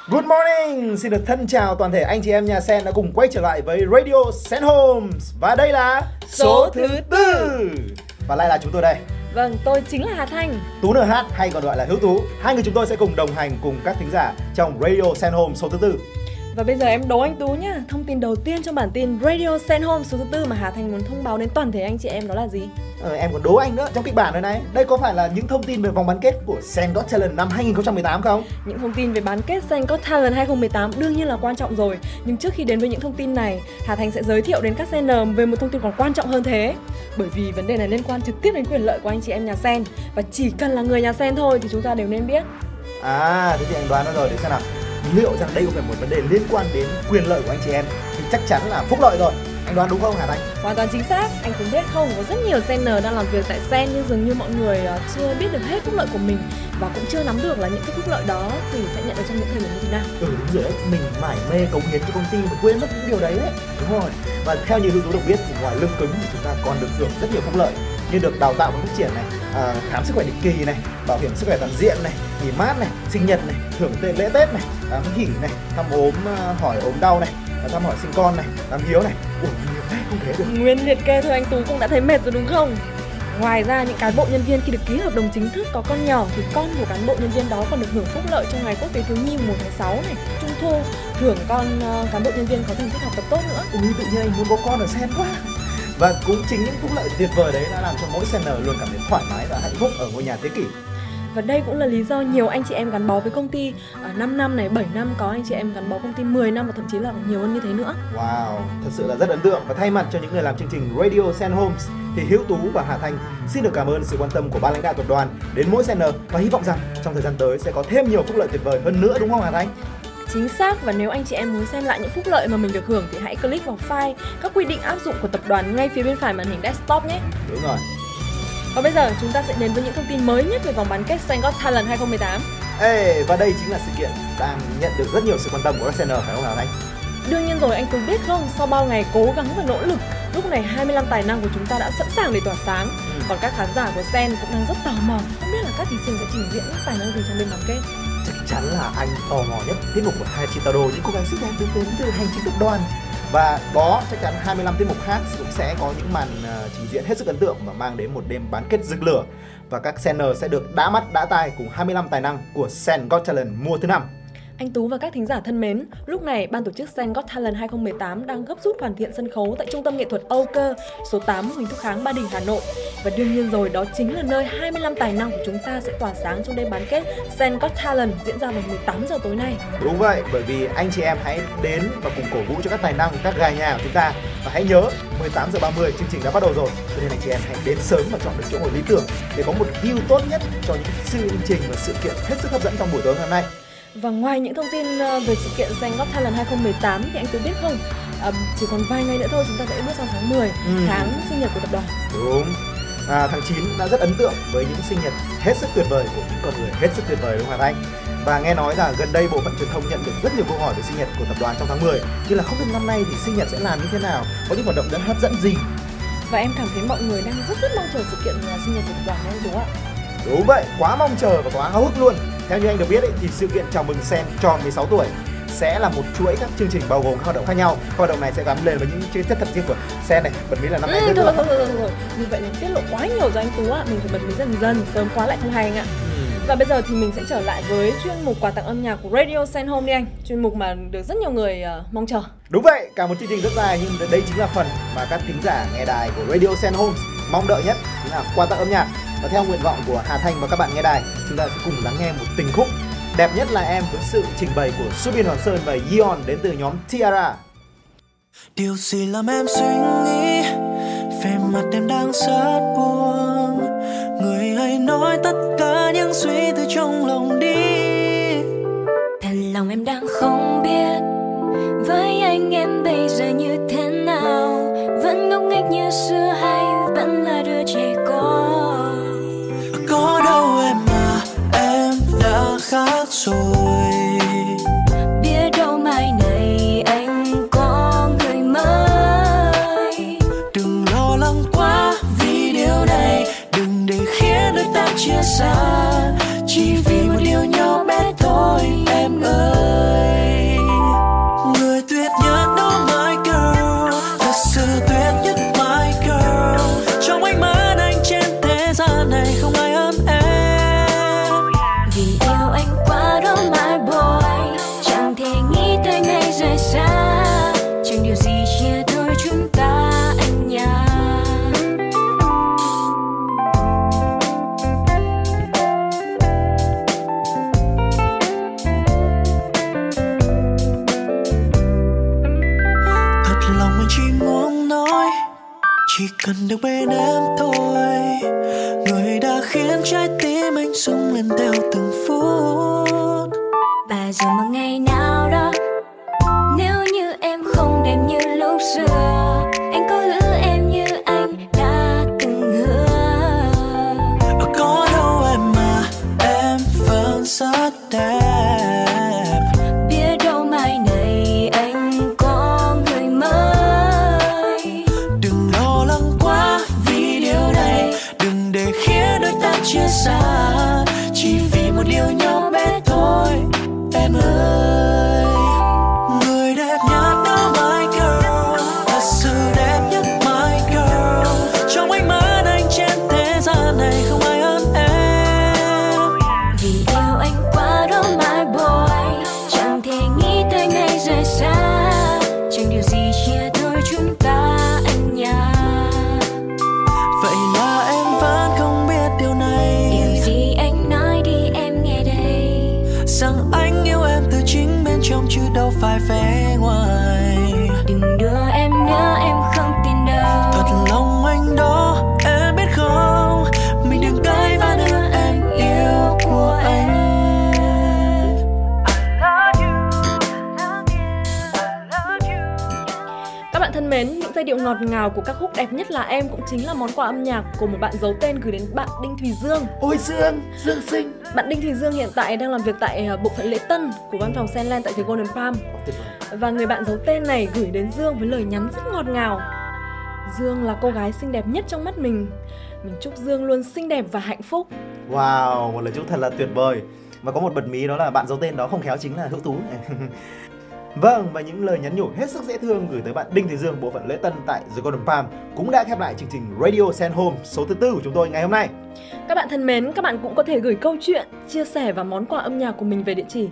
Good morning, xin được thân chào toàn thể anh chị em nhà Sen đã cùng quay trở lại với Radio Sen Homes. Và đây là số thứ 4. Và lại là chúng tôi đây. Vâng, tôi chính là Hà Thanh, Tú NH hay còn gọi là Hữu Tú. Hai người chúng tôi sẽ cùng đồng hành cùng các thính giả trong Radio Sen Homes số thứ 4. Và bây giờ em đố anh Tú nhá. Thông tin đầu tiên trong bản tin Radio Sen Home số thứ 4 mà Hà Thanh muốn thông báo đến toàn thể anh chị em đó là gì? Em còn đố anh nữa trong kịch bản này này. Đây có phải là những thông tin về vòng bán kết của Sen Got Talent năm 2018 không? Những thông tin về bán kết Sen Got Talent 2018 đương nhiên là quan trọng rồi. Nhưng trước khi đến với những thông tin này, Hà Thanh sẽ giới thiệu đến các Sener về một thông tin còn quan trọng hơn thế. Bởi vì vấn đề này liên quan trực tiếp đến quyền lợi của anh chị em nhà Sen. Và chỉ cần là người nhà Sen thôi thì chúng ta đều nên biết. Thế thì anh đoán nó rồi, để xem nào. Liệu rằng đây có phải một vấn đề liên quan đến quyền lợi của anh chị em thì chắc chắn là phúc lợi rồi. Anh đoán đúng không Hà Thanh? Hoàn toàn chính xác. Anh cũng biết không, có rất nhiều Sener đang làm việc tại Sen nhưng dường như mọi người chưa biết được hết phúc lợi của mình và cũng chưa nắm được là những cái phúc lợi đó thì sẽ nhận được trong những thời điểm như thế nào. Đúng rồi đấy, mình mải mê cống hiến cho công ty mà quên mất những điều đấy đấy. Đúng rồi. Và theo như Hữu Tú được biết thì ngoài lương cứng thì chúng ta còn được hưởng rất nhiều phúc lợi như được đào tạo và phát triển này, khám sức khỏe định kỳ này, bảo hiểm sức khỏe toàn diện này, nghỉ mát này, sinh nhật này, thưởng lễ Tết này, đám hỉ này, thăm ốm, hỏi ốm đau này, thăm hỏi sinh con này, đám hiếu này. Ủa, nhiều thế không thể được. Nguyên liệt kê thôi anh Tú cũng đã thấy mệt rồi đúng không? Ngoài ra những cán bộ nhân viên khi được ký hợp đồng chính thức có con nhỏ thì con của cán bộ nhân viên đó còn được hưởng phúc lợi trong ngày quốc tế thiếu nhi 1 tháng 6 này, trung thu, thưởng con cán bộ nhân viên có thành tích học tập tốt nữa. Tự nhiên anh muốn có con ở Sen quá. Và cũng chính những phúc lợi tuyệt vời đấy đã làm cho mỗi Sener luôn cảm thấy thoải mái và hạnh phúc ở ngôi nhà thế kỷ. Và đây cũng là lý do nhiều anh chị em gắn bó với công ty 5 năm này, 7 năm, có anh chị em gắn bó công ty 10 năm và thậm chí là nhiều hơn như thế nữa. Wow, thật sự là rất ấn tượng. Và thay mặt cho những người làm chương trình Radio Sen Homes thì Hữu Tú và Hà Thanh xin được cảm ơn sự quan tâm của ban lãnh đạo tập đoàn đến mỗi Sener và hy vọng rằng trong thời gian tới sẽ có thêm nhiều phúc lợi tuyệt vời hơn nữa, đúng không Hà Thanh? Chính xác. Và nếu anh chị em muốn xem lại những phúc lợi mà mình được hưởng thì hãy click vào file các quy định áp dụng của tập đoàn ngay phía bên phải màn hình desktop nhé. Đúng rồi. Và bây giờ chúng ta sẽ đến với những thông tin mới nhất về vòng bán kết Sen Got Talent 2018. Và đây chính là sự kiện đang nhận được rất nhiều sự quan tâm của các Sener, phải không nào anh? Đương nhiên rồi, anh Tú biết không, sau bao ngày cố gắng và nỗ lực, lúc này 25 tài năng của chúng ta đã sẵn sàng để tỏa sáng. Còn các khán giả của Sen cũng đang rất tò mò, không biết là các thí sinh sẽ trình diễn những tài năng gì trong đêm bán kết. Chắc chắn là anh tò mò nhất tiết mục của Hachitaro, những cô gái xinh đẹp đến từ hành chính tập đoàn. Và đó chắc chắn 25 tiết mục khác cũng sẽ có những màn trình diễn hết sức ấn tượng và mang đến một đêm bán kết rực lửa. Và các Sener sẽ được đã mắt đã tai cùng 25 tài năng của Sen Got Talent mùa thứ 5. Anh Tú và các thính giả thân mến, lúc này ban tổ chức Sen Got Talent 2018 đang gấp rút hoàn thiện sân khấu tại Trung tâm Nghệ thuật Âu Cơ, số 8 Huỳnh Thúc Kháng, Ba Đình, Hà Nội. Và đương nhiên rồi, đó chính là nơi 25 tài năng của chúng ta sẽ tỏa sáng trong đêm bán kết Sen Got Talent diễn ra vào 18 giờ tối nay. Đúng vậy, bởi vì anh chị em hãy đến và cùng cổ vũ cho các tài năng, các gà nhà của chúng ta. Và hãy nhớ, 18 giờ 30 chương trình đã bắt đầu rồi, cho nên anh chị em hãy đến sớm và chọn được chỗ ngồi lý tưởng để có một view tốt nhất cho những chương trình và sự kiện hết sức hấp dẫn trong buổi tối hôm nay. Và ngoài những thông tin về sự kiện Sen Got Talent 2018 thì anh Tú biết không, chỉ còn vài ngày nữa thôi chúng ta sẽ bước sang tháng 10, tháng sinh nhật của tập đoàn. Đúng. Tháng 9 đã rất ấn tượng với những sinh nhật hết sức tuyệt vời của những con người hết sức tuyệt vời, đúng không Hà Thanh? Và nghe nói là gần đây bộ phận truyền thông nhận được rất nhiều câu hỏi về sinh nhật của tập đoàn trong tháng 10, như là không biết năm nay thì sinh nhật sẽ làm như thế nào, có những hoạt động rất hấp dẫn gì. Và em cảm thấy mọi người đang rất mong chờ sự kiện sinh nhật của tập đoàn này, đúng không ạ? Đúng vậy, quá mong chờ và quá háo hức luôn. Theo như anh được biết thì sự kiện chào mừng Sen tròn 16 tuổi sẽ là một chuỗi các chương trình bao gồm các hoạt động khác nhau. Các hoạt động này sẽ gắn liền với những chi tiết thật riêng của Sen này. Bật mí là năm nay thôi. Như vậy là tiết lộ quá nhiều rồi anh Tú ạ. Mình phải bật mí dần, sớm quá lại không hay anh ạ. Và bây giờ thì mình sẽ trở lại với chuyên mục quà tặng âm nhạc của Radio Sen Home đi anh. Chuyên mục mà được rất nhiều người mong chờ. Đúng vậy, cả một chương trình rất dài nhưng đây chính là phần mà các thính giả nghe đài của Radio Sen Home mong đợi nhất, chính là quà tặng âm nhạc. Và theo nguyện vọng của Hà Thanh và các bạn nghe đài, chúng ta sẽ cùng lắng nghe một tình khúc Đẹp Nhất Là Em với sự trình bày của Subin Hoàng Sơn và Yeon đến từ nhóm Tiara. Điều gì làm em suy nghĩ về mặt em đang rất buồn, người hãy nói tất cả những suy tư trong lòng đi. Thật lòng em đang không biết với anh em bây giờ như thế nào, vẫn ngốc nghếch như xưa hay vẫn là đứa trẻ con. Có đâu em à, em đã khác rồi. Biết đâu mai này anh có người mới. Đừng lo lắng quá vì điều này, đừng để khiến đôi ta chia xa, chỉ vì một điều nhỏ bé thôi em ơi. tôi, người đã khiến trái tim anh rung lên theo từng phút. Và rồi một ngày nào đó, nếu như em không đẹp như lúc xưa, anh có giữ em như anh đã từng hứa. Có đâu em mà em vẫn rất đẹp. Biết đâu mai này anh có người mới. Đừng lo lắng quá vì điều này, đừng để khiến đôi ta chia xa, chỉ vì một điều nhỏ bé thôi em ơi. Người đẹp nhất đó my girl, thật sự đẹp nhất my girl. Trong ánh mắt anh trên thế gian này không ai hơn em. Vì yêu anh quá đó my boy, chẳng thể nghĩ tới ngày rời xa. Chẳng điều gì chia đôi chúng ta anh nhà. Vậy là em vẫn không biết điều này. Điều gì anh nói đi em nghe đây. Rằng anh yêu em từ chính bên trong chứ đâu phải vẻ ngoài. Đừng đưa em nữa em không tin đâu. Thật lòng anh đó em biết không, mình đừng cãi vã nữa em yêu của anh. Các bạn thân mến, những giai điệu ngọt ngào của các khúc Đẹp Nhất Là Em cũng chính là món quà âm nhạc của một bạn giấu tên gửi đến bạn Đinh Thùy Dương. Ôi Dương xinh. Bạn Đinh Thùy Dương hiện tại đang làm việc tại bộ phận lễ tân của văn phòng Senland tại The Golden Palm. Tuyệt vời. Và người bạn giấu tên này gửi đến Dương với lời nhắn rất ngọt ngào. Dương là cô gái xinh đẹp nhất trong mắt mình. Mình chúc Dương luôn xinh đẹp và hạnh phúc. Wow, một lời chúc thật là tuyệt vời. Và có một bật mí đó là bạn giấu tên đó không khéo chính là Hữu Tú. Vâng, và những lời nhắn nhủ hết sức dễ thương gửi tới bạn Đinh Thùy Dương, bộ phận lễ tân tại The Golden Palm cũng đã khép lại chương trình Radio Send Home số thứ 4 của chúng tôi ngày hôm nay. Các bạn thân mến, các bạn cũng có thể gửi câu chuyện, chia sẻ và món quà âm nhạc của mình về địa chỉ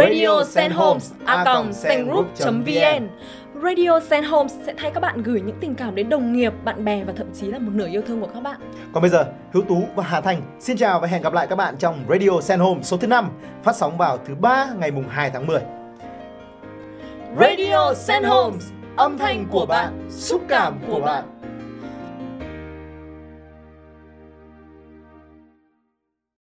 radiosendhomes@sendgroup.vn. Radio Send Homes sẽ thay các bạn gửi những tình cảm đến đồng nghiệp, bạn bè và thậm chí là một nửa yêu thương của các bạn. Còn bây giờ, Hữu Tú và Hà Thành xin chào và hẹn gặp lại các bạn trong Radio Send Home số thứ 5 phát sóng vào thứ 3 ngày mùng 2 tháng 10. Radio Send Homes, âm thanh của bạn, xúc cảm của bạn.